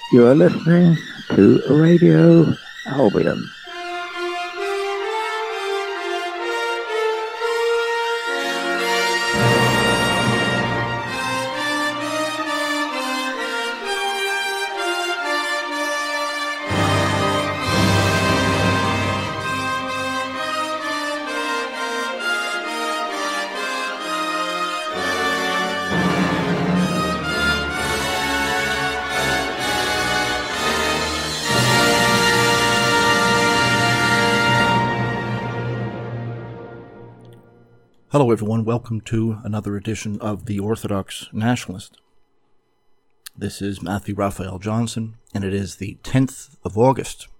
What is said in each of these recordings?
You are listening to Radio Albion. Hello everyone, welcome to another edition of The Orthodox Nationalist. This is Matthew Raphael Johnson, and it is the 10th of August,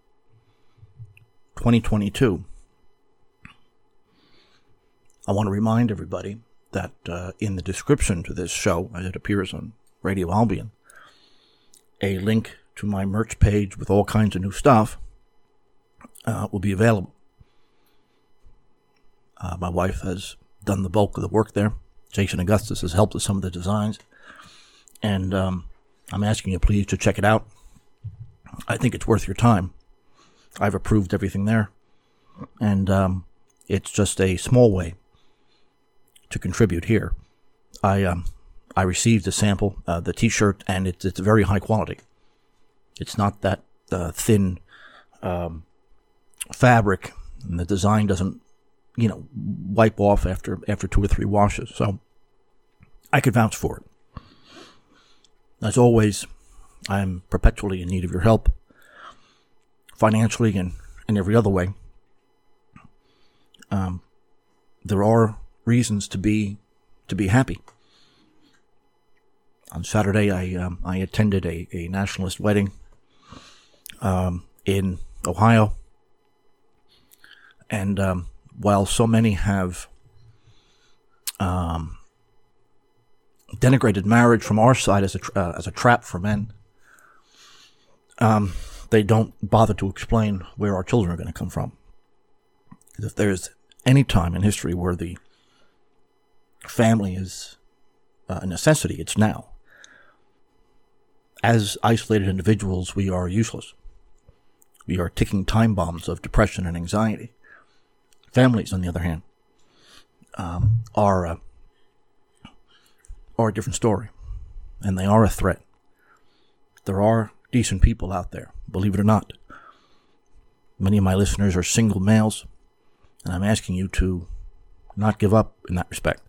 2022. I want to remind everybody that in the description to this show, as it appears on Radio Albion, a link to my merch page with all kinds of new stuff will be available. My wife has done the bulk of the work there. Jason Augustus has helped with some of the designs, and I'm asking you please to check it out. I think it's worth your time. I've approved everything there, and it's just a small way to contribute here. I received a sample, the t-shirt, and it's very high quality. It's not that thin fabric, and the design doesn't wipe off after 2 or 3 washes. So I could vouch for it. As always, I'm perpetually in need of your help, financially and in every other way. There are reasons to be happy. On Saturday, I attended a nationalist wedding in Ohio, and while so many have denigrated marriage from our side as a trap for men, they don't bother to explain where our children are going to come from. Because if there's any time in history where the family is a necessity, it's now. As isolated individuals, we are useless. We are ticking time bombs of depression and anxiety. Families, on the other hand, are a different story, and they are a threat. There are decent people out there, believe it or not. Many of my listeners are single males, and I'm asking you to not give up in that respect.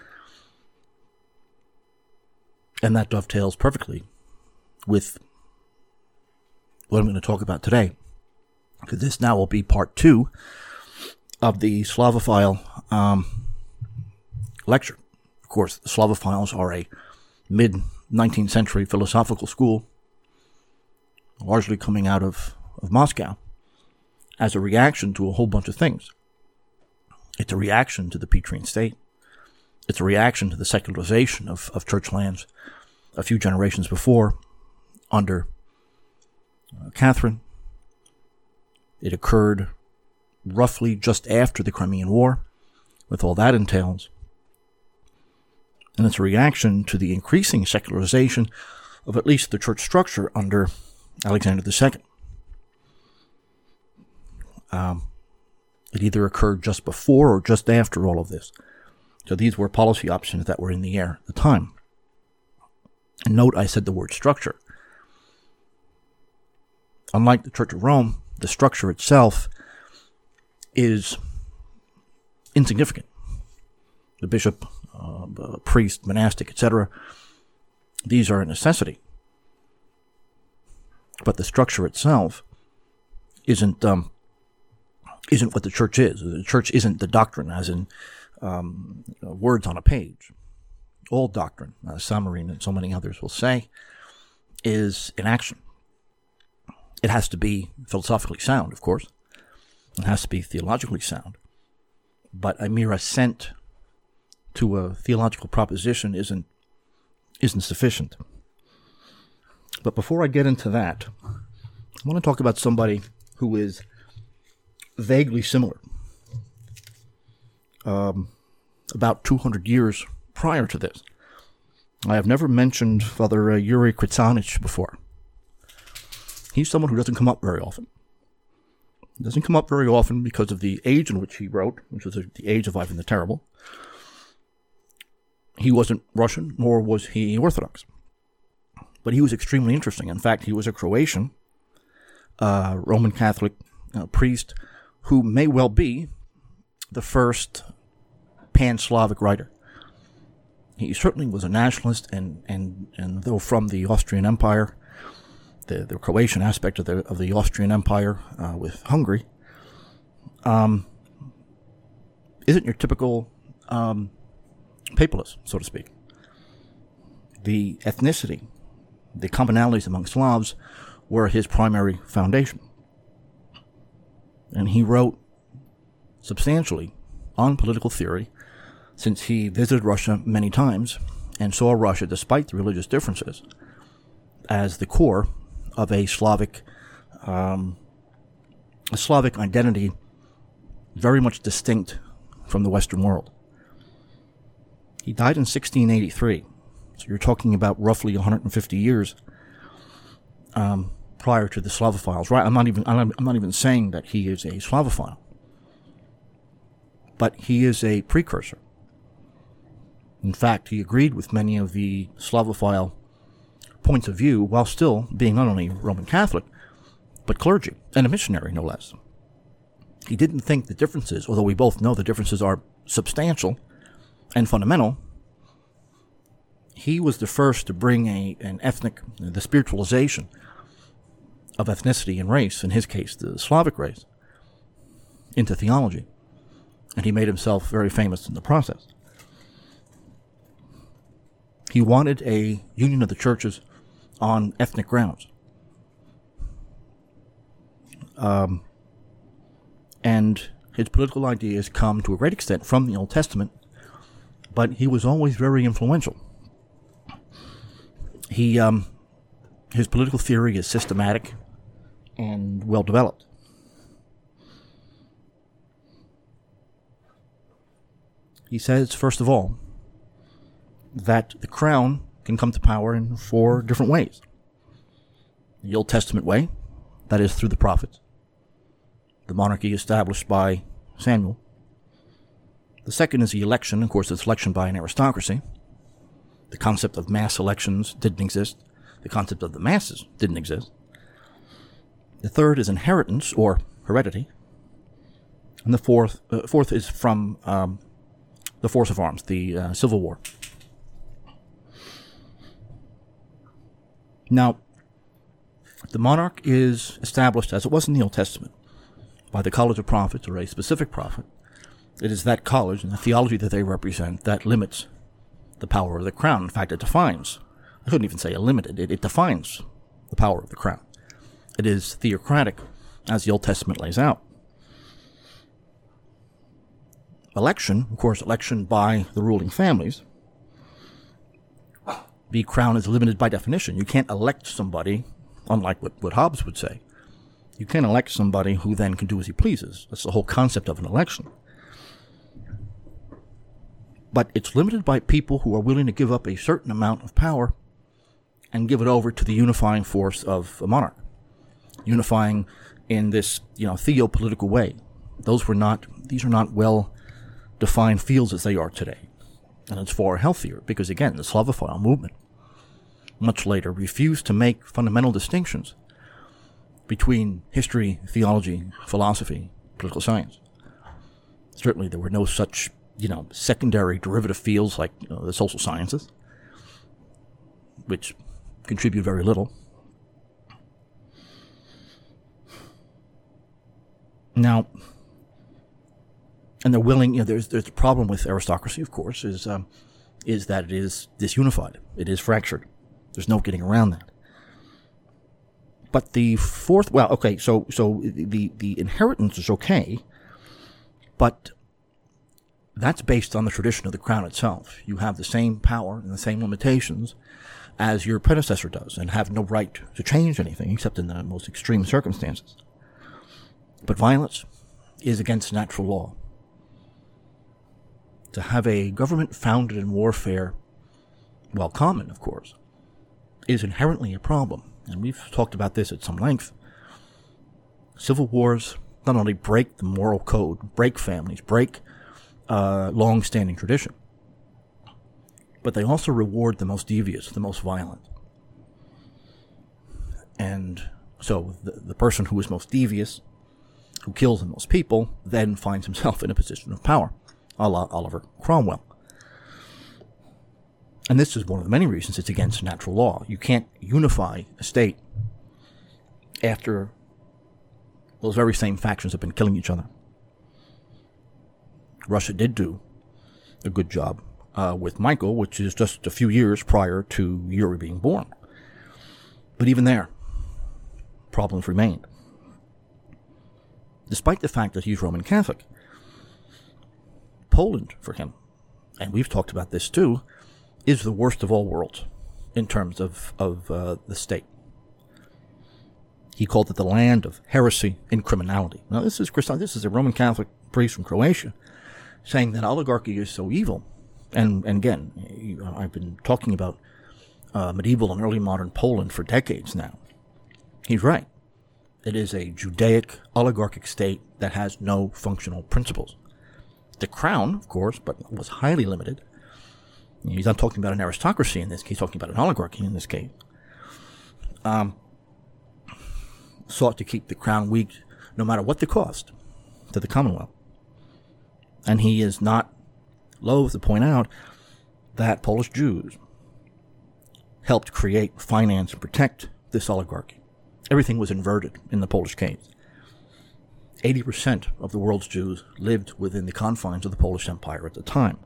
And that dovetails perfectly with what I'm going to talk about today, because this now will be part 2 of the Slavophile lecture. Of course, the Slavophiles are a mid-19th century philosophical school, largely coming out of Moscow, as a reaction to a whole bunch of things. It's a reaction to the Petrine state. It's a reaction to the secularization of church lands a few generations before, under Catherine. It occurred roughly just after the Crimean War, with all that entails. And it's a reaction to the increasing secularization of at least the church structure under Alexander II. It either occurred just before or just after all of this. So these were policy options that were in the air at the time. And note I said the word structure. Unlike the Church of Rome, the structure itself is insignificant. The bishop, priest, monastic, etc., these are a necessity. But the structure itself isn't what the church is. The church isn't the doctrine, as in words on a page. All doctrine, Samarine and so many others will say, is in action. It has to be philosophically sound, of course. It has to be theologically sound. But a mere assent to a theological proposition isn't sufficient. But before I get into that, I want to talk about somebody who is vaguely similar. About 200 years prior to this, I have never mentioned Father Yuri Kricanic before. he's someone who doesn't come up very often. He doesn't come up very often because of the age in which he wrote, which was the age of Ivan the Terrible. He wasn't Russian, nor was he Orthodox. But he was extremely interesting. In fact, he was a Croatian Roman Catholic priest who may well be the first pan-Slavic writer. He certainly was a nationalist, and though from the Austrian Empire, the Croatian aspect of the Austrian Empire with Hungary, isn't your typical papalist, so to speak. The ethnicity, the commonalities among Slavs were his primary foundation. And he wrote substantially on political theory, since he visited Russia many times and saw Russia, despite the religious differences, as the core of a Slavic identity very much distinct from the Western world. He died in 1683, so you're talking about roughly 150 years prior to the Slavophiles. Right? I'm not even saying that he is a Slavophile, but he is a precursor. In fact, he agreed with many of the Slavophile points of view while still being not only Roman Catholic, but clergy, and a missionary, no less. He didn't think the differences, although we both know the differences are substantial and fundamental, he was the first to bring the spiritualization of ethnicity and race, in his case, the Slavic race, into theology. And he made himself very famous in the process. He wanted a union of the churches on ethnic grounds. And his political ideas come to a great extent from the Old Testament, but he was always very influential. His political theory is systematic and well developed. He says, first of all, that the crown can come to power in 4 different ways. The Old Testament way, that is through the prophets. The monarchy established by Samuel. The second is the election. Of course, it's election by an aristocracy. The concept of mass elections didn't exist. The concept of the masses didn't exist. The third is inheritance, or heredity. And the fourth is from the force of arms, the Civil War. Now, the monarch is established, as it was in the Old Testament, by the College of Prophets, or a specific prophet. It is that college and the theology that they represent that limits the power of the crown. In fact, it defines, I shouldn't even say limited, it defines the power of the crown. It is theocratic, as the Old Testament lays out. Election, of course, election by the ruling families. The crown is limited by definition. You can't elect somebody, unlike what Hobbes would say. You can't elect somebody who then can do as he pleases. That's the whole concept of an election. But it's limited by people who are willing to give up a certain amount of power and give it over to the unifying force of a monarch. Unifying in this, theopolitical way. These are not well-defined fields as they are today. And it's far healthier because, again, the Slavophile movement, much later, refused to make fundamental distinctions between history, theology, philosophy, political science. Certainly there were no such, secondary derivative fields like the social sciences, which contribute very little. Now, and they're willing, there's a problem with aristocracy, of course, is that it is disunified. It is fractured. There's no getting around that. But the fourth, so the inheritance is okay, but that's based on the tradition of the crown itself. You have the same power and the same limitations as your predecessor does, and have no right to change anything except in the most extreme circumstances. But violence is against natural law. To have a government founded in warfare, while common, of course, is inherently a problem. and we've talked about this at some length, civil wars not only break the moral code, break families, break long-standing tradition, but they also reward the most devious, the most violent. And so the person who is most devious, who kills the most people, then finds himself in a position of power, a la Oliver Cromwell. And this is one of the many reasons it's against natural law. You can't unify a state after those very same factions have been killing each other. Russia did do a good job with Michael, which is just a few years prior to Yuri being born. But even there, problems remained. Despite the fact that he's Roman Catholic, Poland, for him, and we've talked about this too, is the worst of all worlds in terms of the state. He called it the land of heresy and criminality. Now, this is a Roman Catholic priest from Croatia saying that oligarchy is so evil. And again, I've been talking about medieval and early modern Poland for decades now. He's right. It is a Judaic oligarchic state that has no functional principles. The crown, of course, but was highly limited. He's not talking about an aristocracy in this case. He's talking about an oligarchy in this case. Sought to keep the crown weak no matter what the cost to the Commonwealth. And he is not loath to point out that Polish Jews helped create, finance, and protect this oligarchy. Everything was inverted in the Polish case. 80% of the world's Jews lived within the confines of the Polish Empire at the time.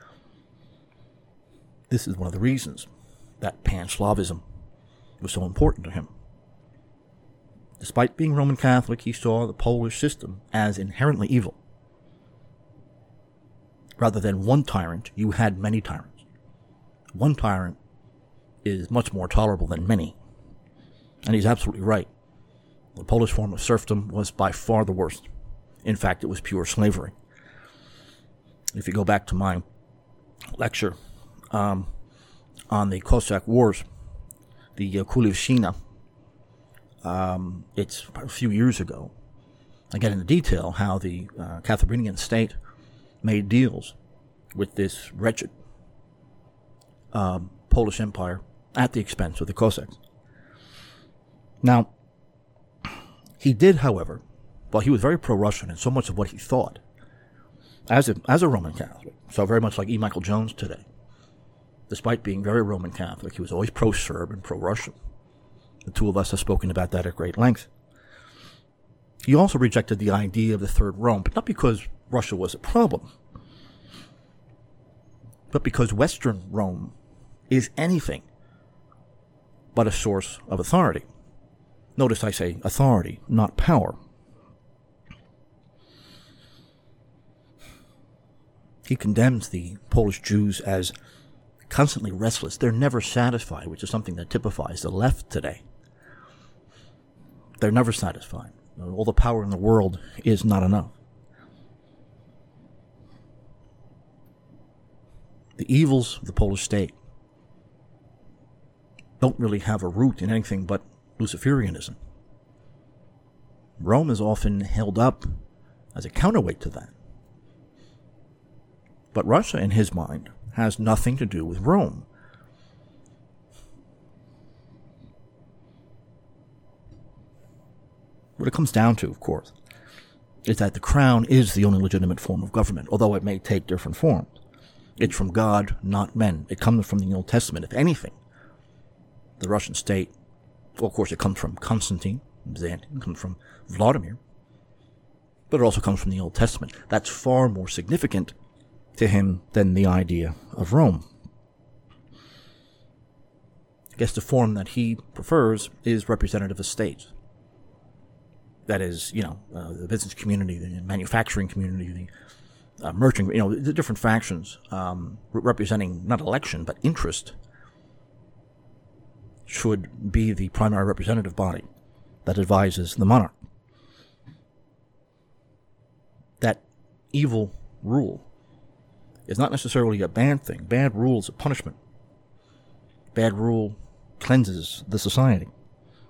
This is one of the reasons that Pan-Slavism was so important to him. Despite being Roman Catholic, he saw the Polish system as inherently evil. Rather than one tyrant, you had many tyrants. One tyrant is much more tolerable than many. And he's absolutely right. The Polish form of serfdom was by far the worst. In fact, it was pure slavery. If you go back to my lecture on the Cossack Wars, the Kulishina, it's a few years ago. I get into detail how the Catharinian state made deals with this wretched Polish Empire at the expense of the Cossacks. Now, he did, however, while he was very pro-Russian in so much of what he thought, as a Roman Catholic, so very much like E. Michael Jones today, despite being very Roman Catholic, he was always pro-Serb and pro-Russian. The two of us have spoken about that at great length. He also rejected the idea of the Third Rome, but not because Russia was a problem, but because Western Rome is anything but a source of authority. Notice I say authority, not power. He condemns the Polish Jews as constantly restless. They're never satisfied, which is something that typifies the left today. They're never satisfied. All the power in the world is not enough. The evils of the Polish state don't really have a root in anything but Luciferianism. Rome is often held up as a counterweight to that. But Russia, in his mind, has nothing to do with Rome. What it comes down to, of course, is that the crown is the only legitimate form of government, although it may take different forms. It's from God, not men. It comes from the Old Testament. If anything, the Russian state, well, of course, it comes from Constantine, it comes from Vladimir, but it also comes from the Old Testament. That's far more significant to him than the idea of Rome. I guess the form that he prefers is representative of states. That is, the business community, the manufacturing community, the merchant, the different factions representing not election but interest should be the primary representative body that advises the monarch. That evil rule is not necessarily a bad thing. Bad rule is a punishment. Bad rule cleanses the society.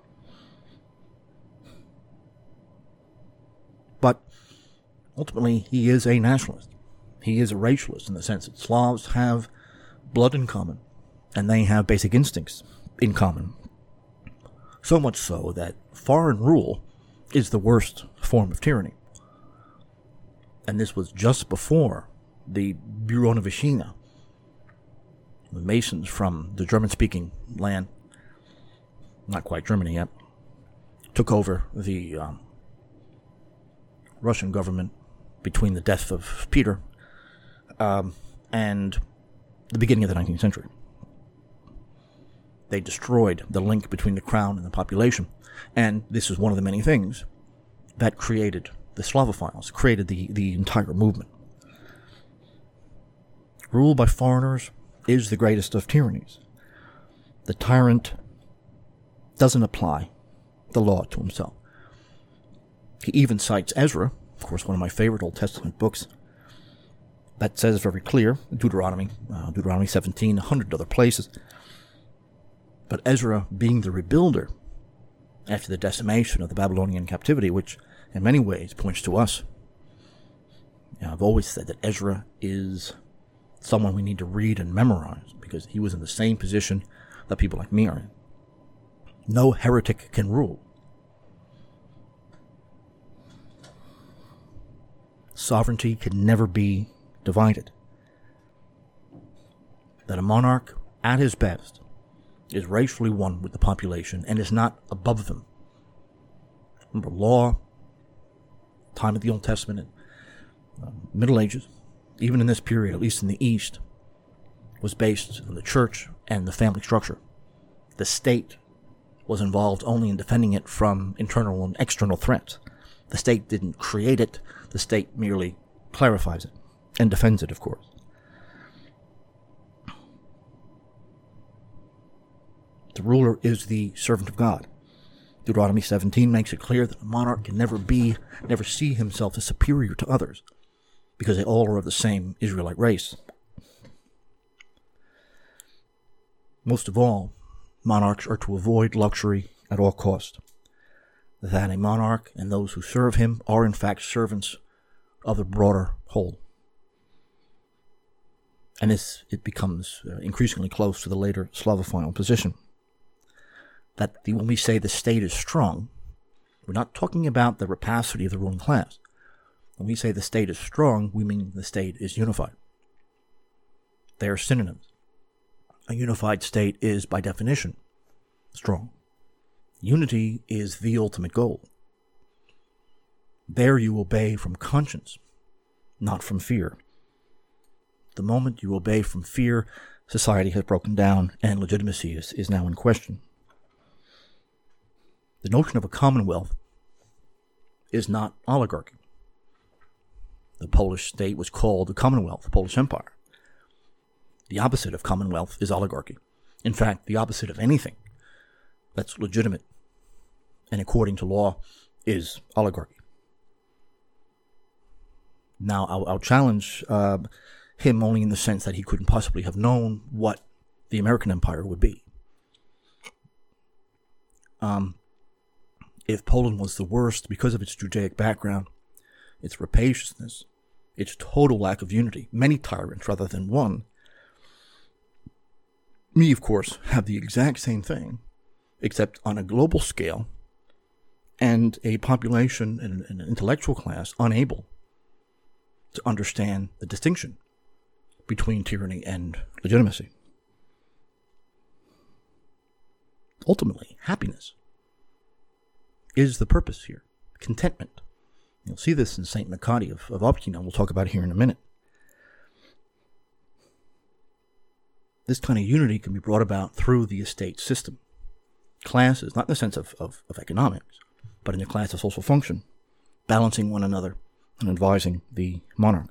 Ultimately, he is a nationalist. He is a racialist in the sense that Slavs have blood in common, and they have basic instincts in common. So much so that foreign rule is the worst form of tyranny. And this was just before the Burenovщина, the Masons from the German-speaking land, not quite Germany yet, took over the Russian government between the death of Peter and the beginning of the 19th century. They destroyed the link between the crown and the population, and this is one of the many things that created the Slavophiles, created the entire movement. Rule by foreigners is the greatest of tyrannies. The tyrant doesn't apply the law to himself. He even cites Ezra, of course, one of my favorite Old Testament books, that says very clear, Deuteronomy 17, 100 other places. But Ezra, being the rebuilder after the decimation of the Babylonian captivity, which in many ways points to us. I've always said that Ezra is someone we need to read and memorize because he was in the same position that people like me are in. No heretic can rule. Sovereignty can never be divided. That a monarch, at his best, is racially one with the population and is not above them. Remember, law, time of the Old Testament, and Middle Ages, even in this period, at least in the East, was based on the church and the family structure. The state was involved only in defending it from internal and external threats. The state didn't create it. The state merely clarifies it and defends it, of course. The ruler is the servant of God. Deuteronomy 17 makes it clear that a monarch can never see himself as superior to others, because they all are of the same Israelite race. Most of all, monarchs are to avoid luxury at all cost. That a monarch and those who serve him are in fact servants of the broader whole. And it becomes increasingly close to the later Slavophile position. That when we say the state is strong, we're not talking about the rapacity of the ruling class. When we say the state is strong, we mean the state is unified. They are synonyms. A unified state is, by definition, strong. Unity is the ultimate goal. There you obey from conscience, not from fear. The moment you obey from fear, society has broken down and legitimacy is now in question. The notion of a commonwealth is not oligarchy. The Polish state was called the Commonwealth, the Polish Empire. The opposite of commonwealth is oligarchy. In fact, the opposite of anything that's legitimate and according to law is oligarchy. Now, I'll challenge him only in the sense that he couldn't possibly have known what the American empire would be. If Poland was the worst because of its Judaic background, its rapaciousness, its total lack of unity, many tyrants rather than one, we, of course, have the exact same thing, except on a global scale, and a population and an intellectual class unable to understand the distinction between tyranny and legitimacy. Ultimately, happiness is the purpose here. Contentment. You'll see this in St. Makati of Obkina. We'll talk about it here in a minute. This kind of unity can be brought about through the estate system. Classes, not in the sense of economics, but in the class of social function, balancing one another and advising the monarch.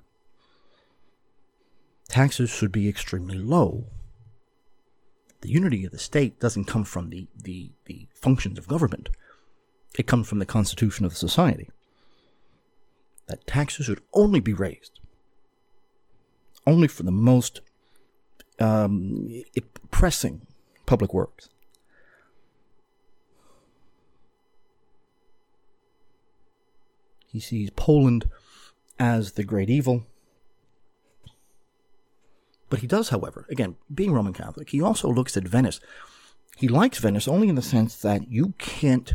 Taxes should be extremely low. The unity of the state doesn't come from the functions of government. It comes from the constitution of the society. That taxes should only be raised only for the most pressing public works. He sees Poland as the great evil. But he does, however, again, being Roman Catholic, he also looks at Venice. He likes Venice only in the sense that you can't,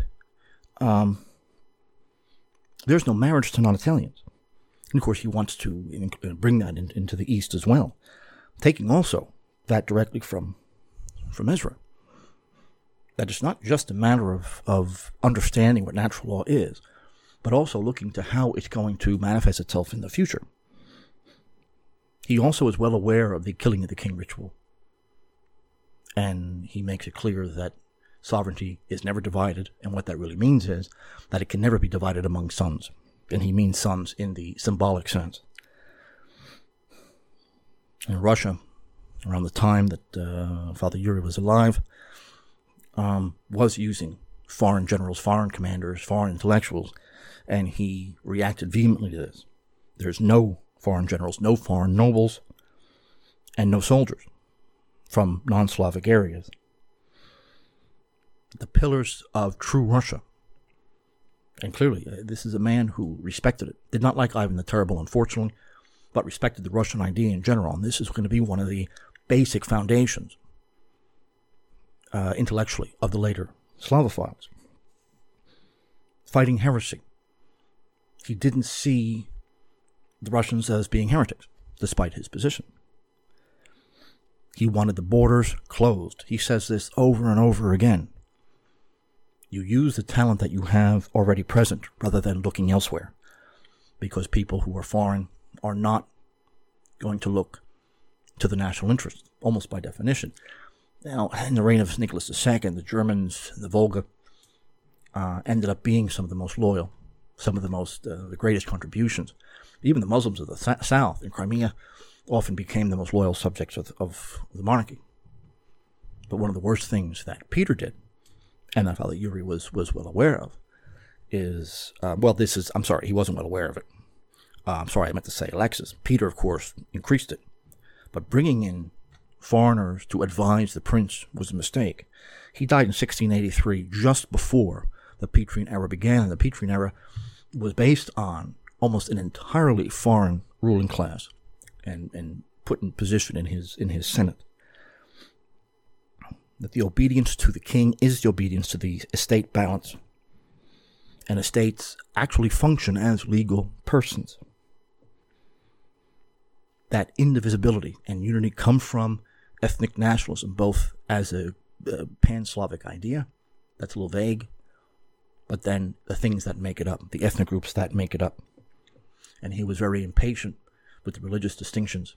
there's no marriage to non-Italians. And of course, he wants to bring that into the East as well, taking also that directly from Ezra. That it's not just a matter of understanding what natural law is, but also looking to how it's going to manifest itself in the future. He also is well aware of the killing of the king ritual. And he makes it clear that sovereignty is never divided, and what that really means is that it can never be divided among sons. And he means sons in the symbolic sense. In Russia, around the time that Father Yuri was alive, was using foreign generals, foreign commanders, foreign intellectuals, and he reacted vehemently to this. There's no foreign generals, no foreign nobles, and no soldiers from non-Slavic areas. The pillars of true Russia. And clearly, this is a man who respected it. Did not like Ivan the Terrible, unfortunately, but respected the Russian idea in general. And this is going to be one of the basic foundations, intellectually, of the later Slavophiles. Fighting heresy. He didn't see the Russians as being heretics, despite his position. He wanted the borders closed. He says this over and over again. You use the talent that you have already present rather than looking elsewhere, because people who are foreign are not going to look to the national interest, almost by definition. Now, in the reign of Nicholas II, the Germans, the Volga, ended up being some of the most loyal, some of the greatest contributions. Even the Muslims of the south in Crimea often became the most loyal subjects of the monarchy. But one of the worst things that Peter did, and that Father Yuri was well aware of, is, he wasn't well aware of it. I meant to say Alexis. Peter, of course, increased it. But bringing in foreigners to advise the prince was a mistake. He died in 1683, just before the Petrine era began. And the Petrine era was based on almost an entirely foreign ruling class and put in position in his Senate. That the obedience to the king is the obedience to the estate balance. And estates actually function as legal persons. That indivisibility and unity come from ethnic nationalism, both as a pan-Slavic idea, that's a little vague, but then the things that make it up, the ethnic groups that make it up. And he was very impatient with the religious distinctions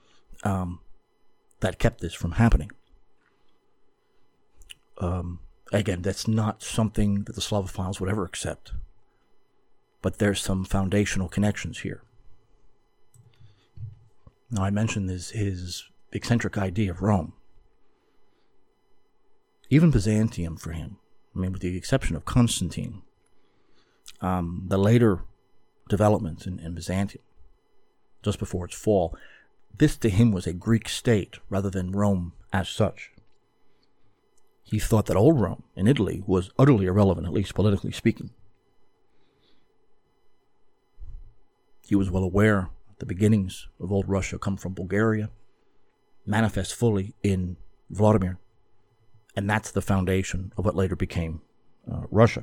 that kept this from happening. Again, that's not something that the Slavophiles would ever accept, but there's some foundational connections here. Now, I mentioned his eccentric idea of Rome. Even Byzantium for him, with the exception of Constantine, the later developments in Byzantium, just before its fall, this to him was a Greek state rather than Rome as such. He thought that old Rome in Italy was utterly irrelevant, at least politically speaking. He was well aware the beginnings of old Russia come from Bulgaria, manifest fully in Vladimir, and that's the foundation of what later became Russia.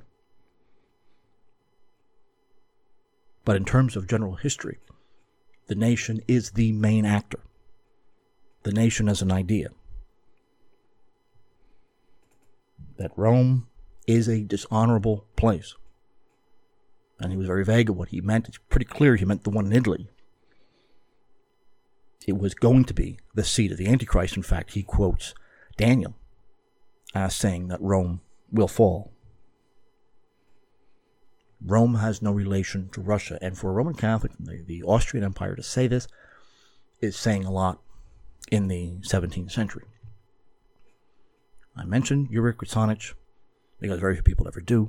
But in terms of general history, the nation is the main actor. The nation as an idea. That Rome is a dishonorable place. And he was very vague of what he meant. It's pretty clear he meant the one in Italy. It was going to be the seat of the Antichrist. In fact, he quotes Daniel as saying that Rome will fall. Rome has no relation to Russia. And for a Roman Catholic, the Austrian Empire, to say this is saying a lot in the 17th century. I mentioned Yuri Krasnich because very few people ever do.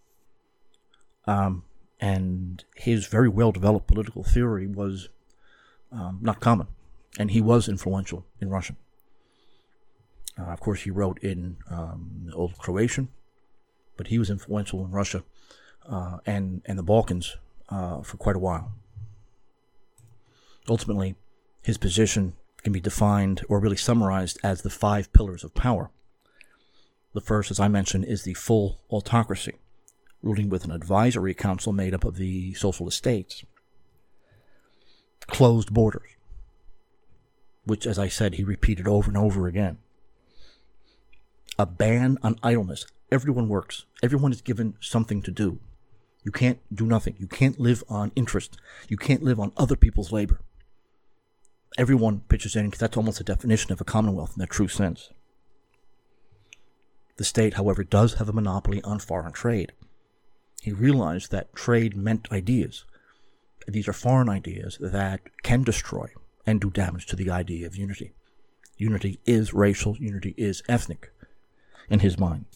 And his very well-developed political theory was not common. And he was influential in Russian. Of course, he wrote in Old Croatian, but he was influential in Russia and the Balkans for quite a while. Ultimately, his position can be defined or really summarized as the 5 pillars of power. The first, as I mentioned, is the full autocracy, ruling with an advisory council made up of the socialist states. Closed borders, which, as I said, he repeated over and over again. A ban on idleness. Everyone works. Everyone is given something to do. You can't do nothing. You can't live on interest. You can't live on other people's labor. Everyone pitches in, because that's almost the definition of a commonwealth in the true sense. The state, however, does have a monopoly on foreign trade. He realized that trade meant ideas. These are foreign ideas that can destroy and do damage to the idea of unity. Unity is racial. Unity is ethnic, in his mind.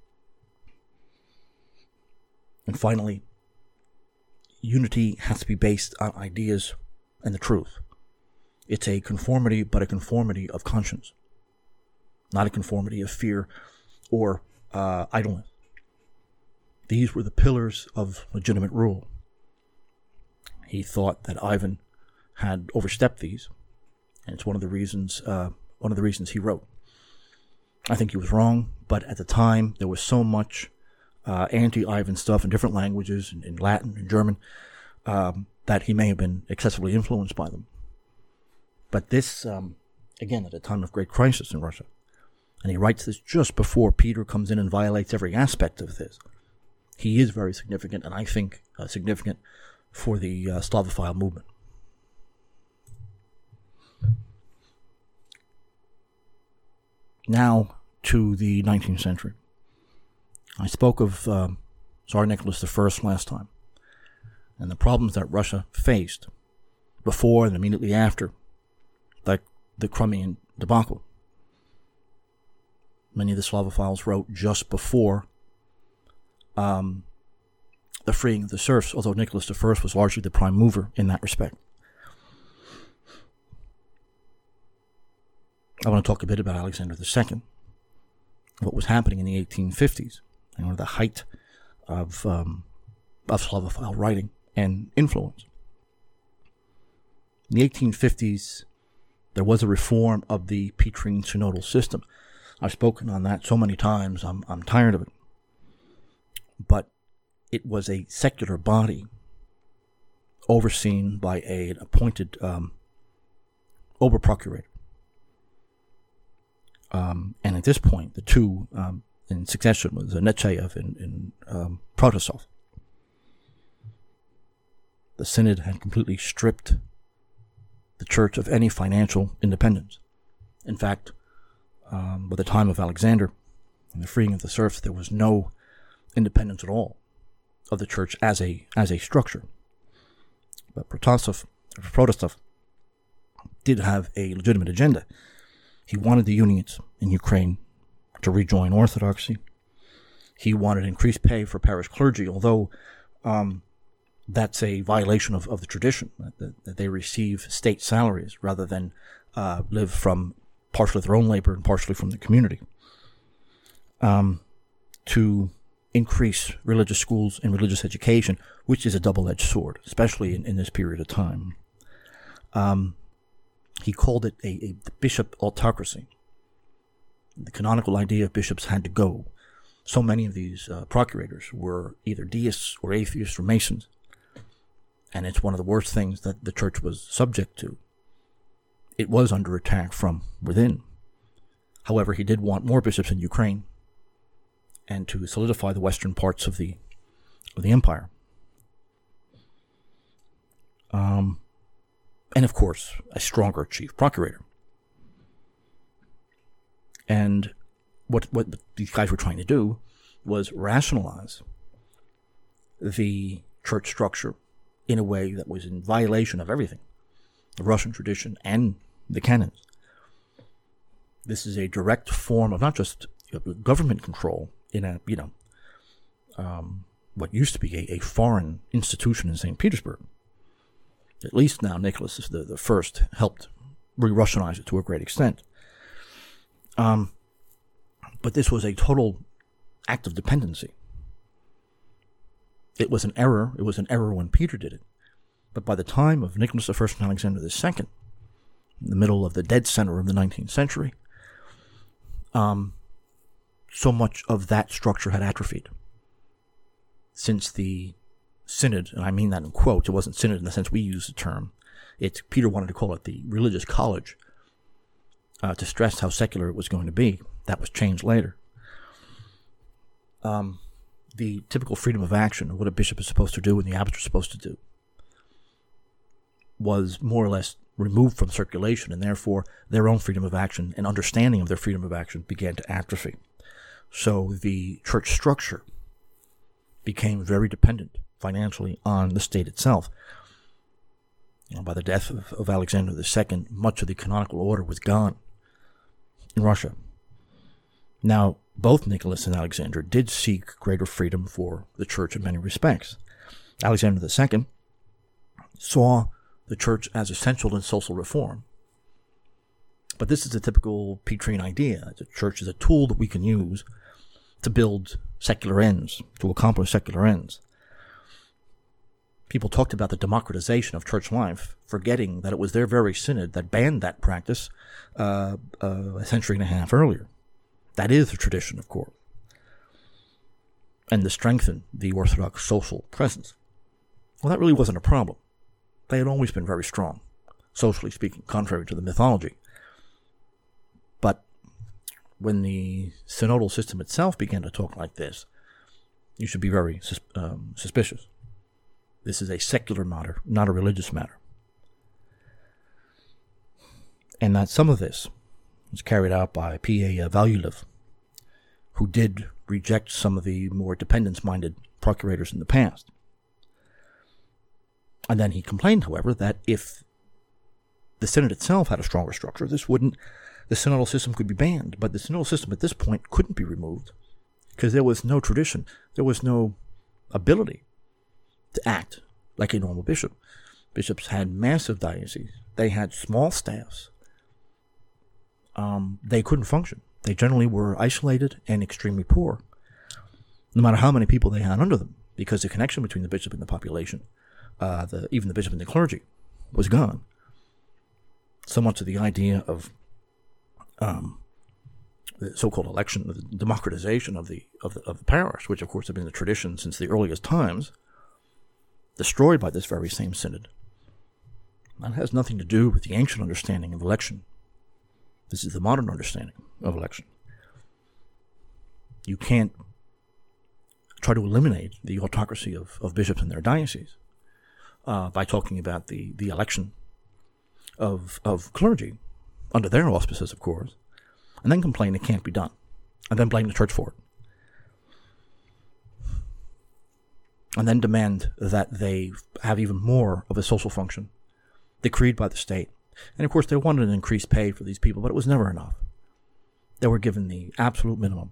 And finally, unity has to be based on ideas and the truth. It's a conformity, but a conformity of conscience, not a conformity of fear or idleness. These were the pillars of legitimate rule. He thought that Ivan had overstepped these, and it's one of the reasons he wrote. I think he was wrong, but at the time there was so much anti-Ivan stuff in different languages, in Latin and German, that he may have been excessively influenced by them. But this, again, at a time of great crisis in Russia, and he writes this just before Peter comes in and violates every aspect of this. He is very significant, and I think significant for the Slavophile movement. Now to the 19th century. I spoke of Tsar Nicholas I last time, and the problems that Russia faced before and immediately after, like the Crimean debacle. Many of the Slavophiles wrote just before the freeing of the serfs, although Nicholas I was largely the prime mover in that respect. I want to talk a bit about Alexander II, what was happening in the 1850s, and the height of Slavophile writing and influence. In the 1850s, there was a reform of the Petrine synodal system. I've spoken on that so many times, I'm tired of it. But it was a secular body overseen by an appointed Oberprocurator. And at this point, the two in succession was Nechayev and Protasov. The Synod had completely stripped the church of any financial independence. In fact, by the time of Alexander and the freeing of the serfs, there was no independence at all of the church as a structure. But Protasov did have a legitimate agenda. He wanted the Unions in Ukraine to rejoin Orthodoxy. He wanted increased pay for parish clergy, although that's a violation of the tradition, that they receive state salaries rather than live from partially their own labor and partially from the community. To increase religious schools and religious education, which is a double-edged sword, especially in this period of time. He called it a bishop autocracy. The canonical idea of bishops had to go. So many of these procurators were either deists or atheists or Masons. And it's one of the worst things that the church was subject to. It was under attack from within. However, he did want more bishops in Ukraine and to solidify the western parts of the empire. And of course, a stronger chief procurator. And what these guys were trying to do was rationalize the church structure in a way that was in violation of everything, the Russian tradition and the canons. This is a direct form of not just government control in a, what used to be a foreign institution in St. Petersburg. At least now Nicholas the First helped re-Russianize it to a great extent. But this was a total act of dependency. It was an error. It was an error when Peter did it. But by the time of Nicholas I and Alexander II, in the middle of the dead center of the 19th century, so much of that structure had atrophied. Since the synod, and I mean that in quotes, it wasn't synod in the sense we use the term. Peter wanted to call it the religious college to stress how secular it was going to be. That was changed later. The typical freedom of action, of what a bishop is supposed to do and the abbots are supposed to do, was more or less removed from circulation, and therefore their own freedom of action and understanding of their freedom of action began to atrophy. So the church structure became very dependent financially on the state itself. By the death of Alexander II, much of the canonical order was gone in Russia. Now, both Nicholas and Alexander did seek greater freedom for the church in many respects. Alexander II saw the church as essential in social reform. But this is a typical Petrine idea. The church is a tool that we can use to build secular ends, to accomplish secular ends. People talked about the democratization of church life, forgetting that it was their very synod that banned that practice a century and a half earlier. That is the tradition, of course. And to strengthen the Orthodox social presence. Well, that really wasn't a problem. They had always been very strong, socially speaking, contrary to the mythology. But when the synodal system itself began to talk like this, you should be very suspicious. This is a secular matter, not a religious matter. And that some of this was carried out by P.A. Valulev, who did reject some of the more dependence-minded procurators in the past. And then he complained, however, that if the synod itself had a stronger structure, the synodal system could be banned. But the synodal system at this point couldn't be removed because there was no tradition. There was no ability to act like a normal bishop. Bishops had massive dioceses. They had small staffs. They couldn't function. They generally were isolated and extremely poor, no matter how many people they had under them, because the connection between the bishop and the population, even the bishop and the clergy, was gone. So much of the idea of the so-called election, the democratization of the parish, which of course had been the tradition since the earliest times, destroyed by this very same synod. That has nothing to do with the ancient understanding of election. This is the modern understanding of election. You can't try to eliminate the autocracy of bishops in their dioceses by talking about the election of clergy, under their auspices, of course, and then complain it can't be done, and then blame the church for it. And then demand that they have even more of a social function decreed by the state. And of course, they wanted an increased pay for these people, but it was never enough. They were given the absolute minimum.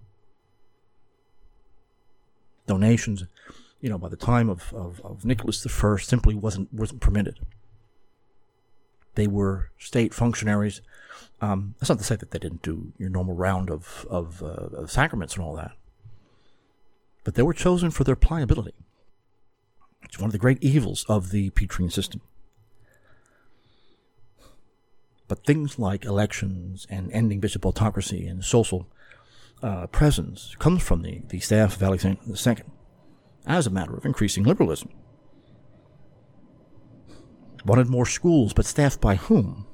Donations, by the time of Nicholas I, simply wasn't permitted. They were state functionaries. That's not to say that they didn't do your normal round of sacraments and all that. But they were chosen for their pliability. It's one of the great evils of the Petrine system. But things like elections and ending bishop autocracy and social presence comes from the staff of Alexander II as a matter of increasing liberalism. Wanted more schools, but staffed by whom?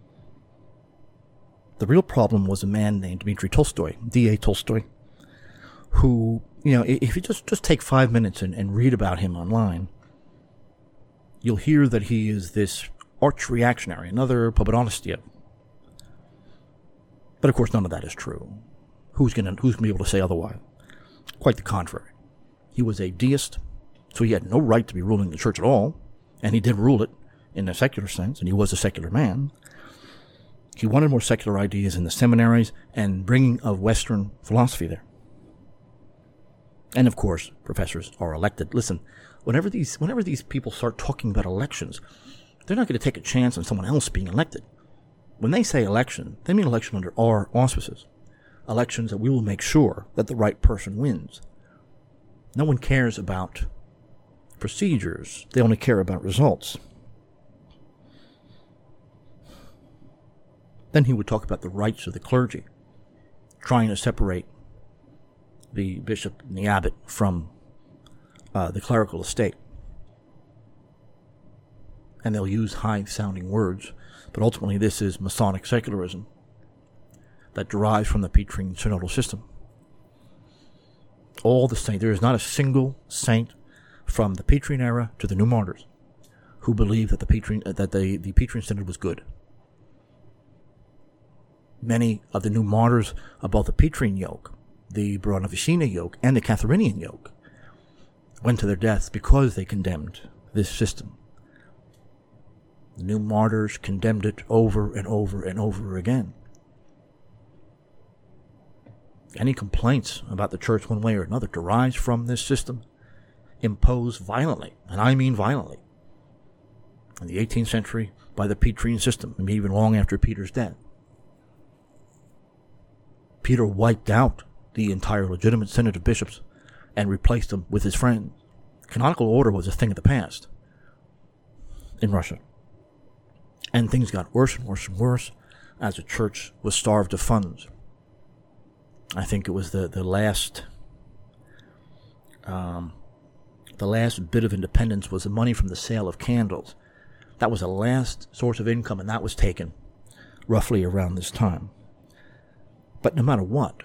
The real problem was a man named Dmitry Tolstoy, D.A. Tolstoy, who, if you just take 5 minutes and read about him online, you'll hear that he is this arch-reactionary, another Pobedonostiev. But of course, none of that is true. Who's gonna be able to say otherwise? Quite the contrary. He was a deist, so he had no right to be ruling the church at all, and he did rule it in a secular sense, and he was a secular man. He wanted more secular ideas in the seminaries and bringing of Western philosophy there. And of course, professors are elected. Listen, whenever these people start talking about elections, they're not going to take a chance on someone else being elected. When they say election, they mean election under our auspices. Elections that we will make sure that the right person wins. No one cares about procedures. They only care about results. Then he would talk about the rights of the clergy, trying to separate the bishop and the abbot from the clerical estate. And they'll use high-sounding words, but ultimately this is Masonic secularism that derives from the Petrine synodal system. All the saints, there is not a single saint from the Petrine era to the New Martyrs who believed that the Petrine synod was good. Many of the New Martyrs of both the Petrine yoke, the Bonaventina yoke, and the Catharinian yoke went to their deaths because they condemned this system. The New Martyrs condemned it over and over and over again. Any complaints about the church one way or another derives from this system imposed violently, and I mean violently, in the 18th century by the Petrine system, and even long after Peter's death. Peter wiped out the entire legitimate synod of bishops and replaced them with his friends. Canonical order was a thing of the past in Russia. And things got worse and worse and worse as the church was starved of funds. I think it was the last bit of independence was the money from the sale of candles. That was the last source of income, and that was taken roughly around this time. But no matter what,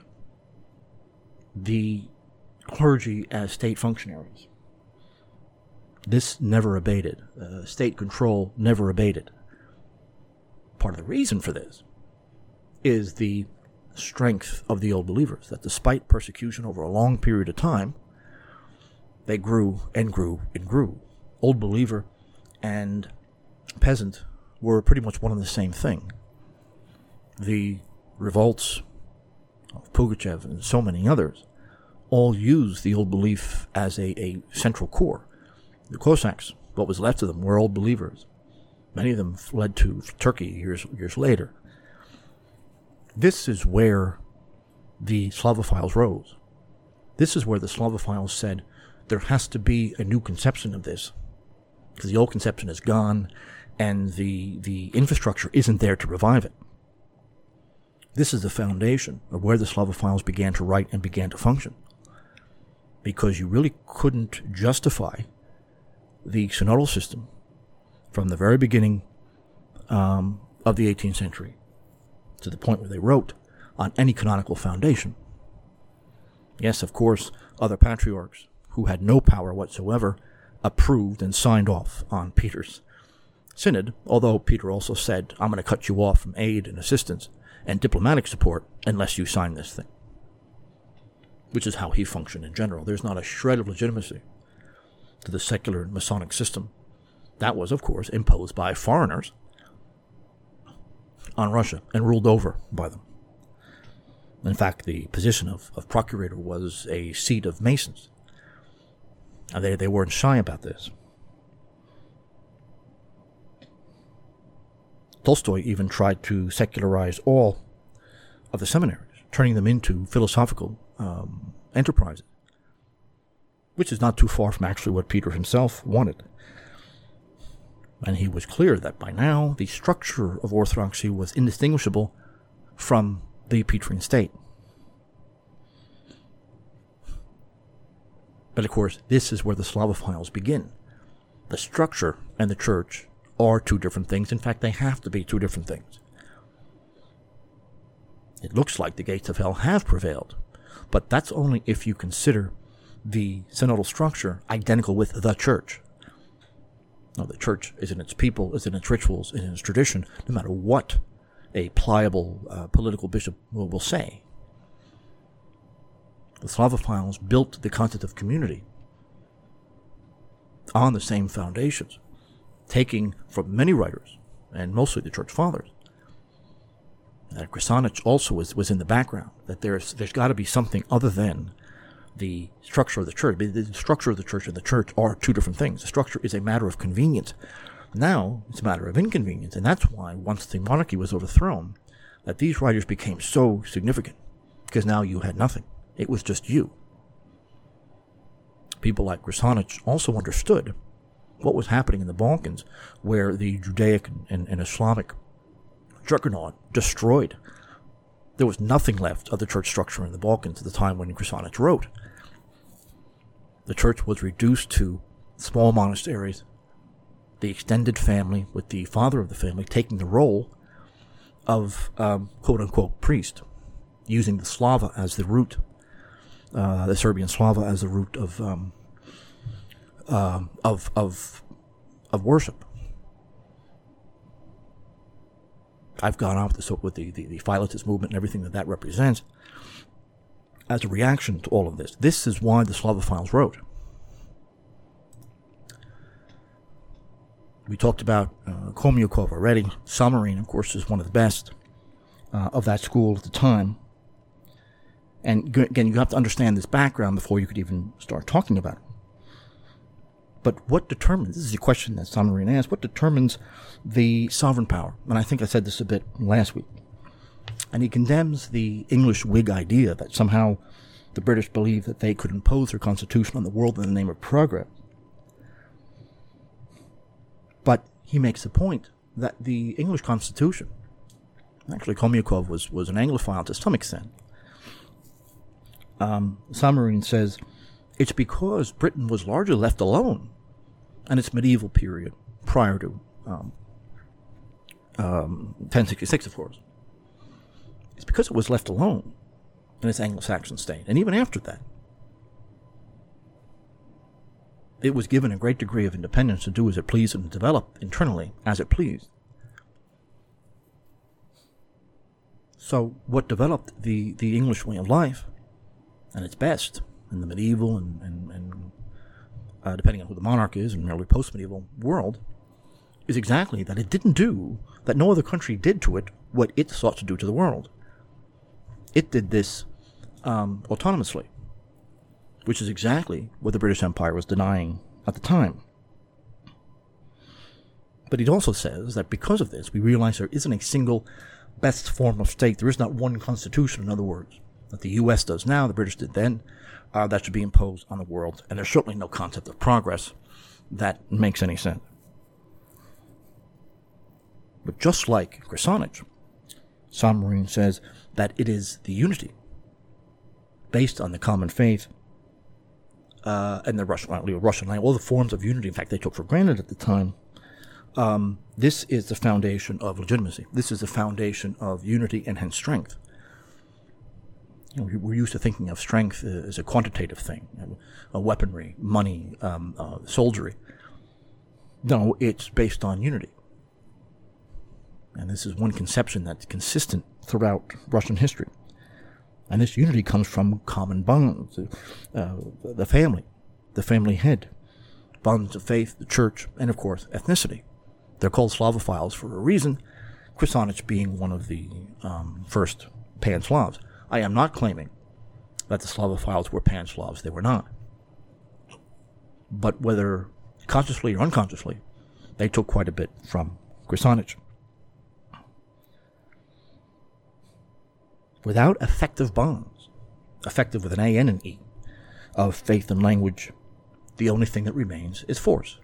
the clergy as state functionaries, this never abated. State control never abated. Part of the reason for this is the strength of the Old Believers, that despite persecution over a long period of time, they grew and grew and grew. Old Believer and peasant were pretty much one and the same thing. The revolts of Pugachev and so many others all used the Old Belief as a central core. The Cossacks, what was left of them, were Old Believers. Many of them fled to Turkey years later. This is where the Slavophiles rose. This is where the Slavophiles said, there has to be a new conception of this, because the old conception is gone, and the infrastructure isn't there to revive it. This is the foundation of where the Slavophiles began to write and began to function, because you really couldn't justify the synodal system from the very beginning of the 18th century to the point where they wrote on any canonical foundation. Yes, of course, other patriarchs who had no power whatsoever approved and signed off on Peter's synod, although Peter also said, I'm going to cut you off from aid and assistance and diplomatic support unless you sign this thing, which is how he functioned in general. There's not a shred of legitimacy to the secular Masonic system. That was, of course, imposed by foreigners on Russia and ruled over by them. In fact, the position of procurator was a seat of Masons. And they weren't shy about this. Tolstoy even tried to secularize all of the seminaries, turning them into philosophical enterprises, which is not too far from actually what Peter himself wanted. And he was clear that by now the structure of Orthodoxy was indistinguishable from the Petrine state. But of course, this is where the Slavophiles begin. The structure and the church are two different things. In fact, they have to be two different things. It looks like the gates of hell have prevailed, but that's only if you consider the synodal structure identical with the church. Now, the church is in its people, is in its rituals, is in its tradition, no matter what a pliable political bishop will say. The Slavophiles built the concept of community on the same foundations, taking from many writers, and mostly the church fathers. Krasnich also was in the background, that there's got to be something other than the structure of the church. The structure of the church and the church are two different things. The structure is a matter of convenience. Now it's a matter of inconvenience, and that's why once the monarchy was overthrown, that these writers became so significant, because now you had nothing. It was just you. People like Krasnich also understood what was happening in the Balkans, where the Judaic and Islamic juggernaut destroyed. There was nothing left of the church structure in the Balkans at the time when Chrysonicz wrote. The church was reduced to small monasteries, the extended family, with the father of the family taking the role of quote-unquote priest, using the Slava as the root, the Serbian Slava as the root of worship. I've gone off with the Philotis movement and everything that represents as a reaction to all of this. This is why the Slavophiles wrote. We talked about Khomyakov already. Samarin, of course, is one of the best of that school at the time. And again, you have to understand this background before you could even start talking about it. But what determines, this is a question that Samarin asked, what determines the sovereign power? And I think I said this a bit last week. And he condemns the English Whig idea that somehow the British believed that they could impose their constitution on the world in the name of progress. But he makes the point that the English constitution, actually Khomyakov was an Anglophile to some extent. Samarin says, it's because Britain was largely left alone in its medieval period, prior to 1066, of course. It's because it was left alone in its Anglo-Saxon state. And even after that, it was given a great degree of independence to do as it pleased and develop internally as it pleased. So what developed the English way of life, and its best, in the medieval and depending on who the monarch is, in the early post-medieval world, is exactly that it didn't do, that no other country did to it what it sought to do to the world. It did this autonomously, which is exactly what the British Empire was denying at the time. But he also says that because of this, we realize there isn't a single best form of state. There is not one constitution, in other words, that the U.S. does now, the British did then, that should be imposed on the world. And there's certainly no concept of progress that makes any sense. But just like Chrysonicz, Samarin says that it is the unity based on the common faith and the Russian language, all the forms of unity, in fact, they took for granted at the time. This is the foundation of legitimacy. This is the foundation of unity and hence strength. We're used to thinking of strength as a quantitative thing, weaponry, money, soldiery. No, it's based on unity. And this is one conception that's consistent throughout Russian history. And this unity comes from common bonds, the family head, bonds of faith, the church, and of course, ethnicity. They're called Slavophiles for a reason, Chrysonicz being one of the first Pan-Slavs. I am not claiming that the Slavophiles were Pan-Slavs. They were not. But whether consciously or unconsciously, they took quite a bit from Chrysonicz. Without effective bonds, effective with an A and an E, of faith and language, the only thing that remains is force.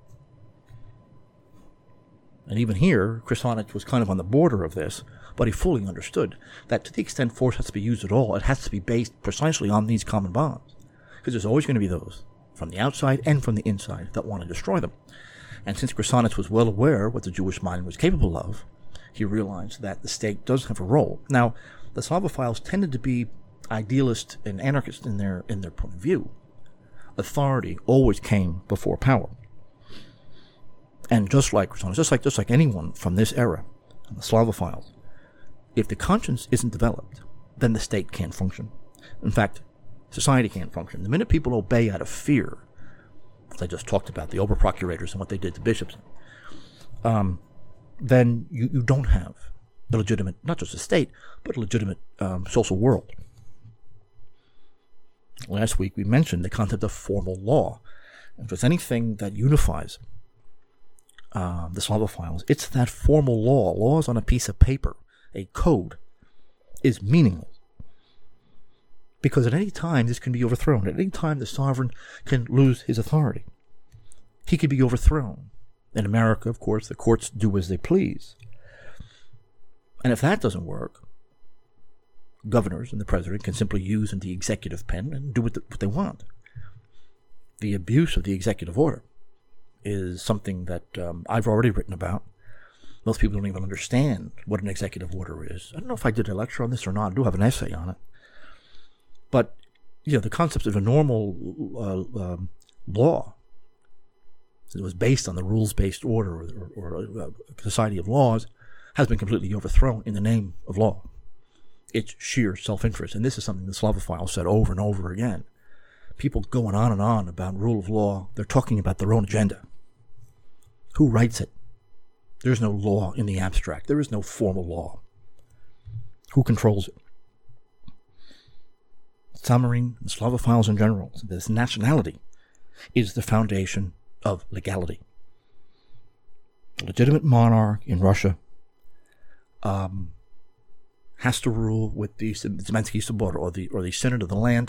And even here, Chrysonicz was kind of on the border of this, but he fully understood that to the extent force has to be used at all, it has to be based precisely on these common bonds. Because there's always going to be those from the outside and from the inside that want to destroy them. And since Chrysonicz was well aware what the Jewish mind was capable of, he realized that the state does have a role. Now, the Slavophiles tended to be idealist and anarchist in their point of view. Authority always came before power. And just like Chrysonicz, just like anyone from this era, the Slavophiles, if the conscience isn't developed, then the state can't function. In fact, society can't function. The minute people obey out of fear, as I just talked about, the overprocurators and what they did to bishops, then you don't have a legitimate, not just a state, but a legitimate social world. Last week we mentioned the concept of formal law. If there's anything that unifies the Slavophiles, it's that formal law. Laws on a piece of paper, a code, is meaningless. Because at any time this can be overthrown. At any time the sovereign can lose his authority. He can be overthrown. In America, of course, the courts do as they please. And if that doesn't work, governors and the president can simply use the executive pen and do what they want. The abuse of the executive order is something that I've already written about. Most people don't even understand what an executive order is. I don't know if I did a lecture on this or not. I do have an essay on it. But, the concept of a normal law that was based on the rules-based order or a society of laws has been completely overthrown in the name of law. It's sheer self-interest. And this is something the Slavophiles said over and over again. People going on and on about rule of law, they're talking about their own agenda. Who writes it? There's no law in the abstract. There is no formal law. Who controls it? Samarin and Slavophiles in general, this nationality is the foundation of legality. A legitimate monarch in Russia has to rule with the Zemensky Sobor, or the Synod of the land,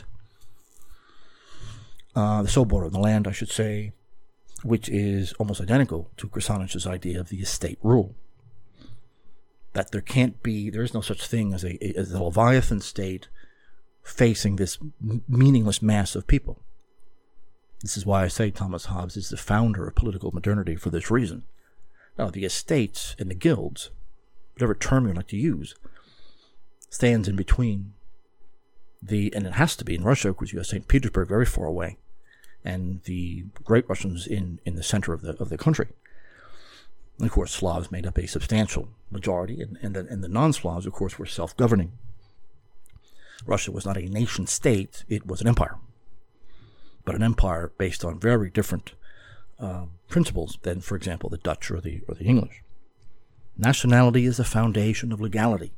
the Sobor of the land, I should say, which is almost identical to Krasanich's idea of the estate rule. That there is no such thing as a Leviathan state facing this meaningless mass of people. This is why I say Thomas Hobbes is the founder of political modernity for this reason. Now, the estates and the guilds, whatever term you like to use, stands in between and it has to be in Russia, because you have St. Petersburg very far away, and the Great Russians in the center of the country. And of course, Slavs made up a substantial majority, and the non-Slavs, of course, were self-governing. Russia was not a nation-state, it was an empire. But an empire based on very different principles than, for example, the Dutch or the English. Nationality is the foundation of legality.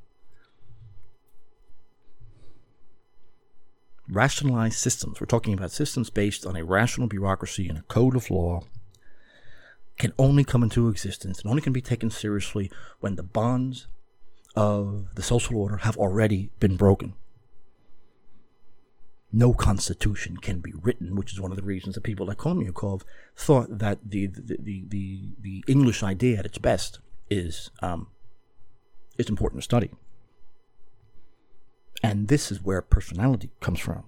Rationalized systems, we're talking about systems based on a rational bureaucracy and a code of law, can only come into existence and only can be taken seriously when the bonds of the social order have already been broken. No constitution can be written, which is one of the reasons that people like Kolmyakov thought that the English idea at its best is important to study. And this is where personality comes from.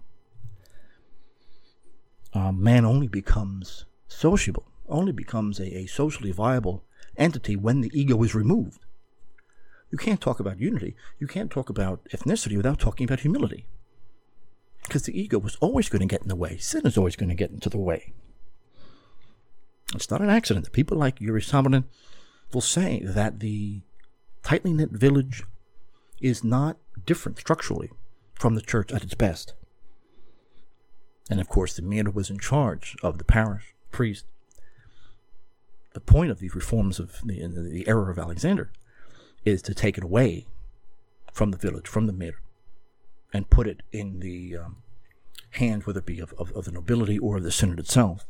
Man only becomes sociable, only becomes a socially viable entity when the ego is removed. You can't talk about unity, you can't talk about ethnicity without talking about humility. Because the ego is always going to get in the way. Sin is always going to get into the way. It's not an accident that people like Yuri Samarin will say that the tightly knit village is not different structurally from the church at its best. And of course, the Mir was in charge of the parish priest. The point of these reforms of the era of Alexander is to take it away from the village, from the Mir, and put it in the hands, whether it be of the nobility or of the synod itself.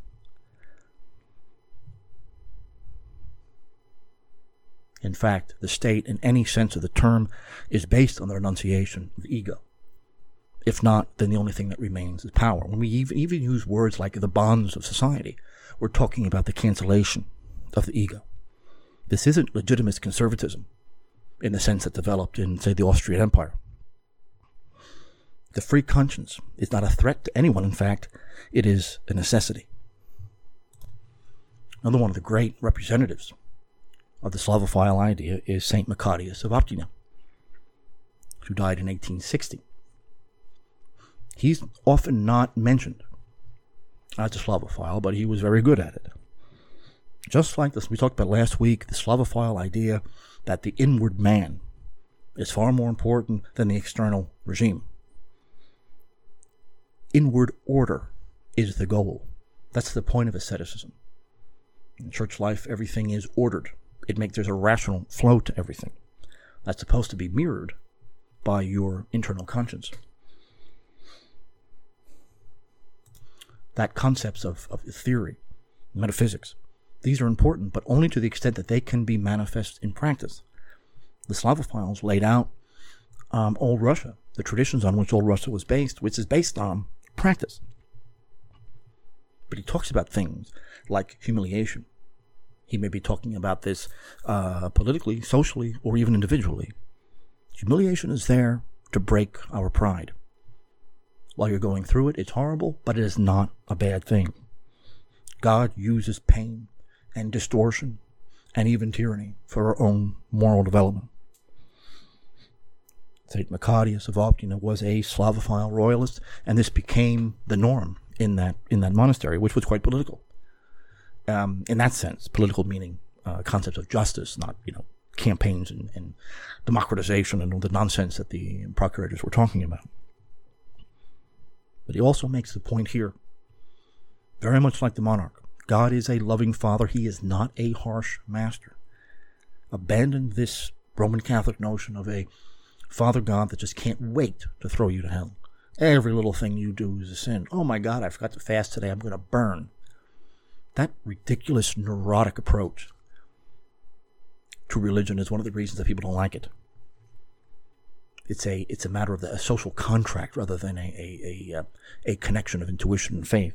In fact, the state, in any sense of the term, is based on the renunciation of the ego. If not, then the only thing that remains is power. When we even use words like the bonds of society, we're talking about the cancellation of the ego. This isn't legitimist conservatism in the sense that developed in, say, the Austrian Empire. The free conscience is not a threat to anyone. In fact, it is a necessity. Another one of the great representatives of the Slavophile idea is Saint Macarius of Artina, who died in 1860. He's often not mentioned as a Slavophile, but he was very good at it. Just like this, we talked about last week, the Slavophile idea that the inward man is far more important than the external regime. Inward order is the goal. That's the point of asceticism. In church life, everything is ordered. There's a rational flow to everything. That's supposed to be mirrored by your internal conscience. That concepts of theory, metaphysics, these are important, but only to the extent that they can be manifest in practice. The Slavophiles laid out Old Russia, the traditions on which Old Russia was based, which is based on practice. But he talks about things like humiliation. He may be talking about this politically, socially, or even individually. Humiliation is there to break our pride. While you're going through it, it's horrible, but it is not a bad thing. God uses pain and distortion and even tyranny for our own moral development. St. Macarius of Optina was a Slavophile royalist, and this became the norm in that monastery, which was quite political. In that sense, political meaning concepts of justice, not campaigns and democratization and all the nonsense that the procurators were talking about. But he also makes the point here, very much like the monarch, God is a loving father. He is not a harsh master. Abandon this Roman Catholic notion of a Father God that just can't wait to throw you to hell. Every little thing you do is a sin. Oh my God, I forgot to fast today. I'm going to burn. That ridiculous, neurotic approach to religion is one of the reasons that people don't like it. It's a matter of a social contract rather than a connection of intuition and faith.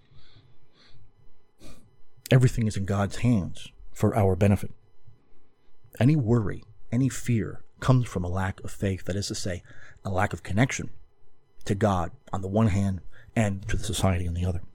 Everything is in God's hands for our benefit. Any worry, any fear comes from a lack of faith, that is to say, a lack of connection to God on the one hand and to the society on the other.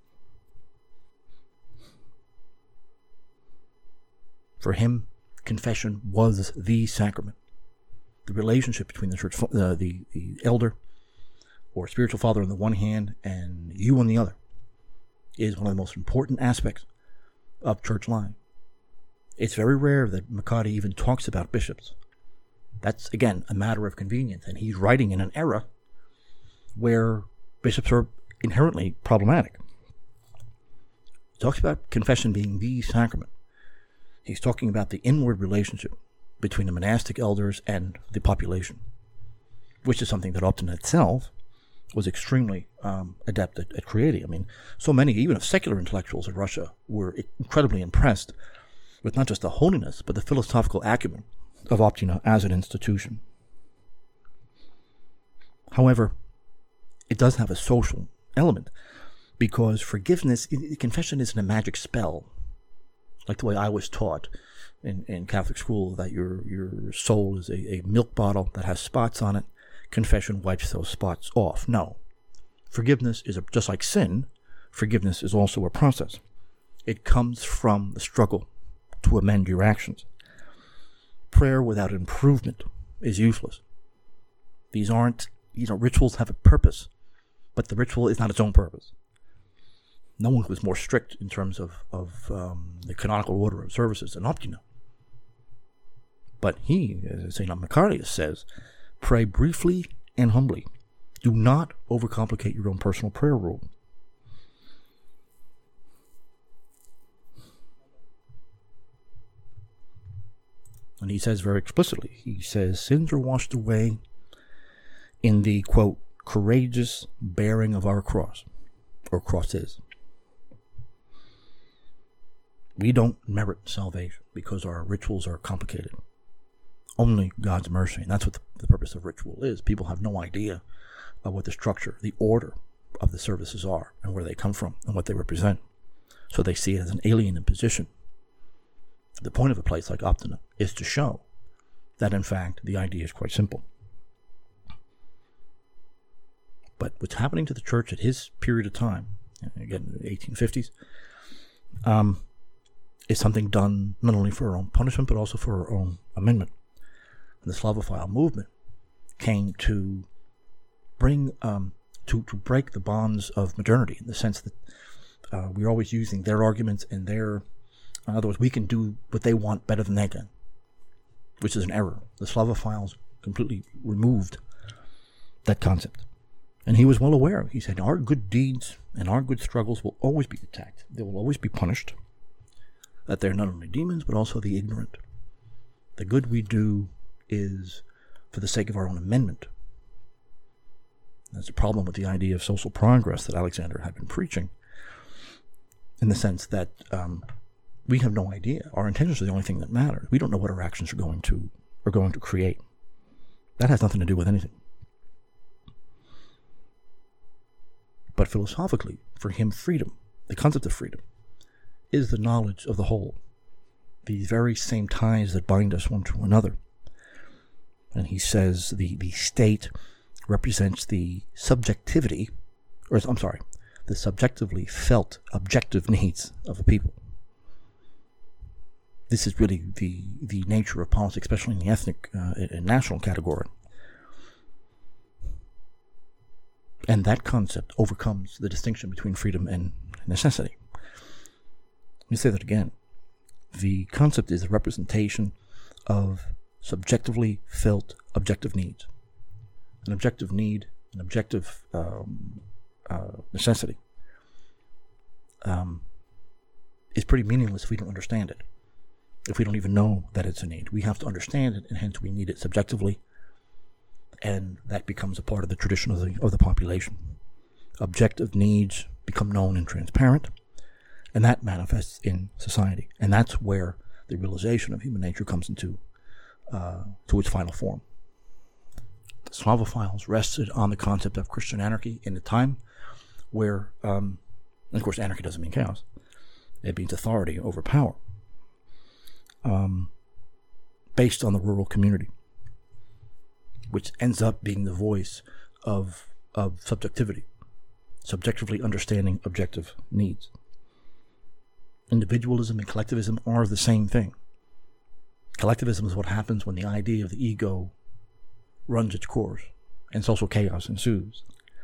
For him, confession was the sacrament. The relationship between the church, the elder or spiritual father on the one hand and you on the other is one of the most important aspects of church life. It's very rare that Macari even talks about bishops. That's, again, a matter of convenience, and he's writing in an era where bishops are inherently problematic. He talks about confession being the sacrament. He's talking about the inward relationship between the monastic elders and the population, which is something that Optina itself was extremely adept at creating. I mean, so many, even of secular intellectuals in Russia, were incredibly impressed with not just the holiness, but the philosophical acumen of Optina as an institution. However, it does have a social element, because forgiveness, confession isn't a magic spell, like the way I was taught in Catholic school, that your soul is a milk bottle that has spots on it. Confession wipes those spots off. No. Forgiveness is just like sin. Forgiveness is also a process. It comes from the struggle to amend your actions. Prayer without improvement is useless. These aren't, rituals have a purpose, but the ritual is not its own purpose. No one was more strict in terms of the canonical order of services than Optina. But he, as St. Macarius says, pray briefly and humbly. Do not overcomplicate your own personal prayer rule. And he says very explicitly, he says, sins are washed away in the, quote, courageous bearing of our cross, or crosses. We don't merit salvation because our rituals are complicated. Only God's mercy, and that's what the purpose of ritual is. People have no idea of what the structure, the order of the services are, and where they come from, and what they represent. So they see it as an alien imposition. The point of a place like Optina is to show that, in fact, the idea is quite simple. But what's happening to the church at his period of time, again, the 1850s, is something done not only for our own punishment, but also for our own amendment. And the Slavophile movement came to bring, to break the bonds of modernity, in the sense that we're always using their arguments and their, in other words, we can do what they want better than they can, which is an error. The Slavophiles completely removed that concept. And he was well aware. He said, our good deeds and our good struggles will always be attacked. They will always be punished. That they're not only demons, but also the ignorant. The good we do is for the sake of our own amendment. That's a problem with the idea of social progress that Alexander had been preaching, in the sense that we have no idea. Our intentions are the only thing that matter. We don't know what our actions are going to create. That has nothing to do with anything. But philosophically, for him, freedom, the concept of freedom, is the knowledge of the whole, the very same ties that bind us one to another. And he says the state represents the subjectivity, the subjectively felt objective needs of a people. This is really the nature of politics, especially in the ethnic and national category. And that concept overcomes the distinction between freedom and necessity. Let me say that again. The concept is a representation of subjectively felt objective needs. An objective need, an objective necessity is pretty meaningless if we don't understand it. If we don't even know that it's a need. We have to understand it, and hence we need it subjectively, and that becomes a part of the tradition of the population. Objective needs become known and transparent, and that manifests in society. And that's where the realization of human nature comes into to its final form. The Slavophiles rested on the concept of Christian anarchy in a time where, and of course, anarchy doesn't mean chaos. It means authority over power, based on the rural community, which ends up being the voice of subjectivity, subjectively understanding objective needs. Individualism and collectivism are the same thing. Collectivism is what happens when the idea of the ego runs its course and social chaos ensues.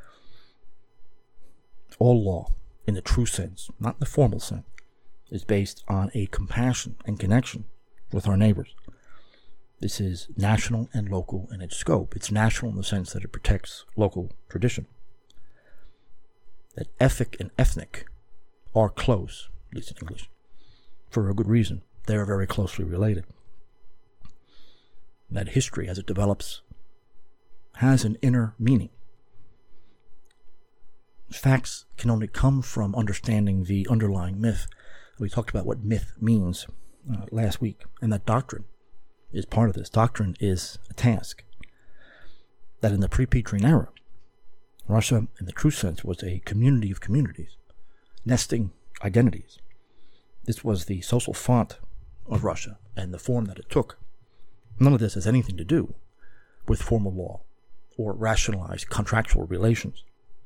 All law, in the true sense, not in the formal sense, is based on a compassion and connection with our neighbors. This is national and local in its scope. It's national in the sense that it protects local tradition. That ethic and ethnic are close, at least in English, for a good reason. They are very closely related. That history, as it develops, has an inner meaning. Facts can only come from understanding the underlying myth. We talked about what myth means last week, and that doctrine is part of this. Doctrine is a task. That in the pre-Petrine era, Russia, in the true sense, was a community of communities, nesting identities. This was the social font of Russia and the form that it took. None of this has anything to do with formal law or rationalized contractual relations.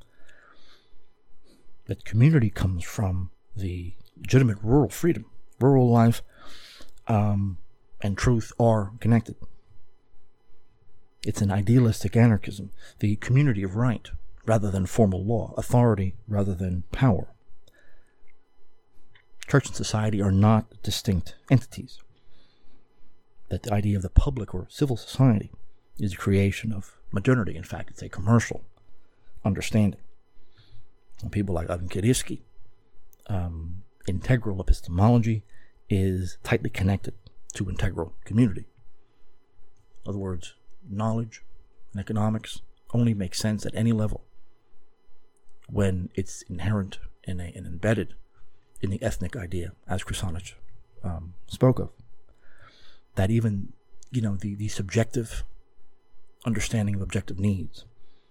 That community comes from the legitimate rural freedom. Rural life and truth are connected. It's an idealistic anarchism, the community of right rather than formal law, authority rather than power. Church and society are not distinct entities. That the idea of the public or civil society is a creation of modernity. In fact, it's a commercial understanding. And people like Ivan Kirsky, integral epistemology is tightly connected to integral community. In other words, knowledge and economics only make sense at any level when it's inherent and embedded in the ethnic idea, as Krasnich spoke of. That even, the subjective understanding of objective needs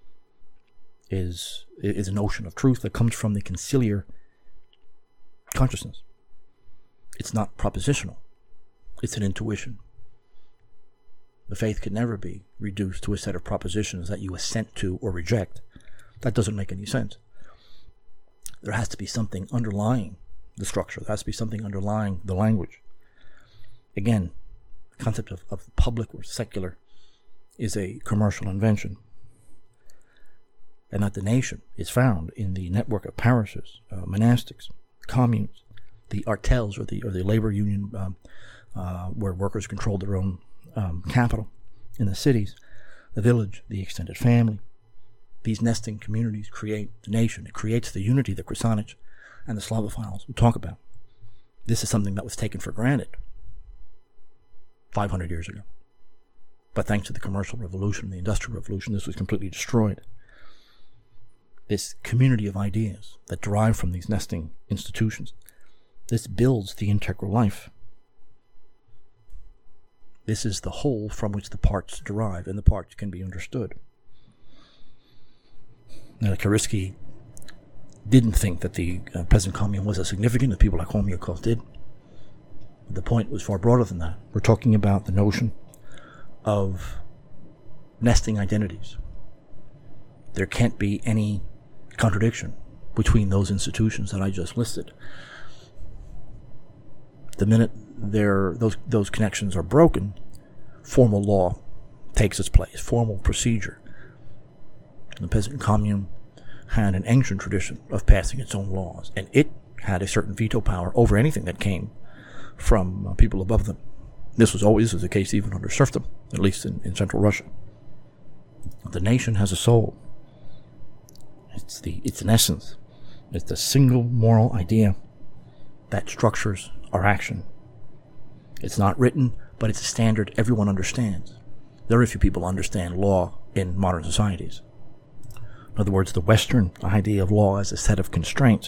is a notion of truth that comes from the conciliar consciousness. It's not propositional. It's an intuition. The faith can never be reduced to a set of propositions that you assent to or reject. That doesn't make any sense. There has to be something underlying the structure. There has to be something underlying the language. Again, the concept of public or secular is a commercial invention. And that the nation is found in the network of parishes, monastics, communes, the artels or the labor union where workers control their own capital in the cities, the village, the extended family. These nesting communities create the nation. It creates the unity that Krasnich and the Slavophiles will talk about. This is something that was taken for granted 500 years ago. But thanks to the commercial revolution, the industrial revolution, this was completely destroyed. This community of ideas that derive from these nesting institutions, this builds the integral life. This is the whole from which the parts derive, and the parts can be understood. Now, Kirsky didn't think that the peasant commune was as significant as people like Khomyakov did. The point was far broader than that. We're talking about the notion of nesting identities. There can't be any contradiction between those institutions that I just listed. The minute those connections are broken, formal law takes its place, formal procedure. The peasant commune had an ancient tradition of passing its own laws, and it had a certain veto power over anything that came from people above them. This was always the case even under serfdom, at least in Central Russia. The nation has a soul. It's an essence. It's the single moral idea that structures our action. It's not written, but it's a standard everyone understands. Very few people understand law in modern societies. In other words, the Western idea of law as a set of constraints.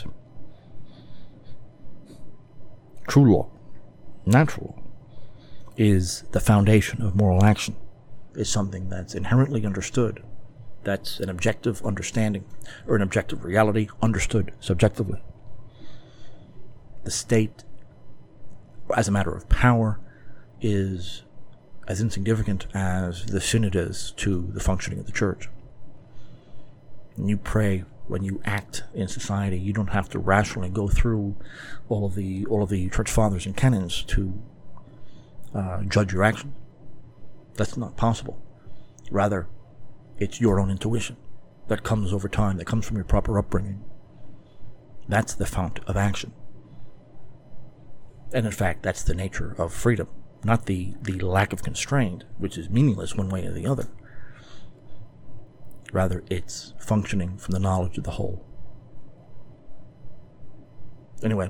True law, natural law, is the foundation of moral action. It's something that's inherently understood. That's an objective understanding, or an objective reality understood subjectively. The state, as a matter of power, is as insignificant as the synod is to the functioning of the church. When you pray, when you act in society, you don't have to rationally go through all of the church fathers and canons to judge your actions. That's not possible. Rather, it's your own intuition that comes over time, that comes from your proper upbringing. That's the fount of action. And in fact, that's the nature of freedom, not the lack of constraint, which is meaningless one way or the other. Rather, it's functioning from the knowledge of the whole. Anyway,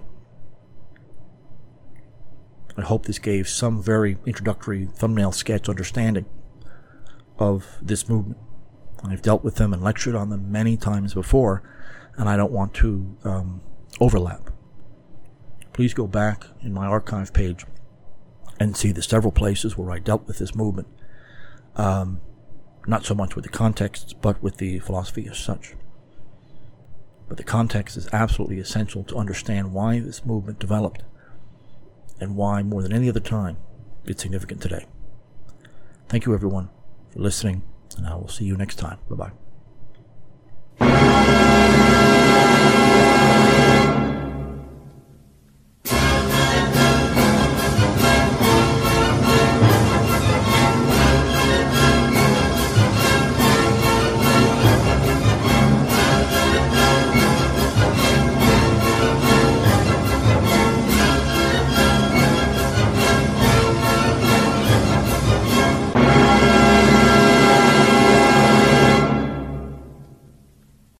I hope this gave some very introductory thumbnail sketch understanding of this movement. I've dealt with them and lectured on them many times before, and I don't want to overlap. Please go back in my archive page and see the several places where I dealt with this movement. Not so much with the context, but with the philosophy as such. But the context is absolutely essential to understand why this movement developed and why, more than any other time, it's significant today. Thank you, everyone, for listening, and I will see you next time. Bye-bye.